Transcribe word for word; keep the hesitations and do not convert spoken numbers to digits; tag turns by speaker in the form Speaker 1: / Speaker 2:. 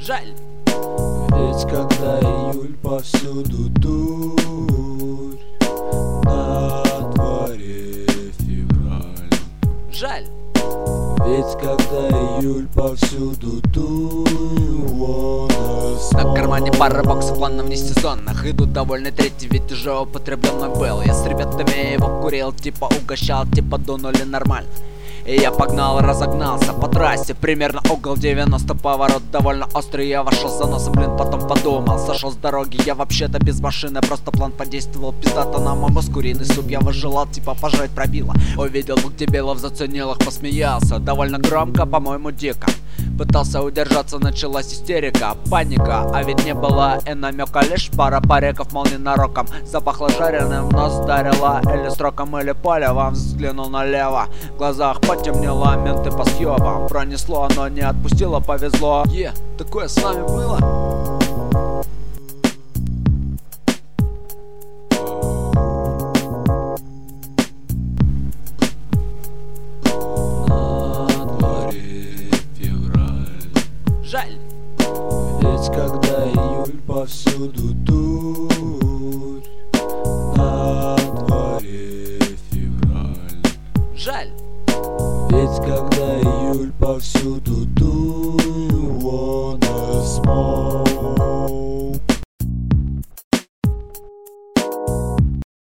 Speaker 1: Жаль.
Speaker 2: Ведь когда июль повсюду дурь, на дворе февраль.
Speaker 1: Жаль.
Speaker 2: Ведь когда июль повсюду дурь,
Speaker 1: на кармане пара боксов, план на внесезонных. Идут довольный третий, ведь уже употребленный был. Я с ребятами его курил, типа угощал, типа дунули нормально. И я погнал, разогнался по трассе, примерно угол девяносто, поворот довольно острый. Я вошел за носом, блин, потом подумал, сошел с дороги. Я вообще-то без машины, просто план подействовал пиздато на мой мозг. Куриный суп я выжелал, типа пожрать пробило. Увидел, как дебилов заценил их, посмеялся довольно громко, по-моему, дико. Пытался удержаться, началась истерика, паника, а ведь не было и намека, лишь пара париков, мол, ненароком. Запахло жареным, нос ударило или строком, или полевом. Взглянул налево, в глазах потемнело, менты по съебам. Пронесло, но не отпустило, повезло. Е, yeah, такое с нами было. Жаль.
Speaker 2: Ведь когда июль повсюду дурь, на дворе февраль.
Speaker 1: Жаль.
Speaker 2: Ведь когда июль повсюду дурь, wanna smoke.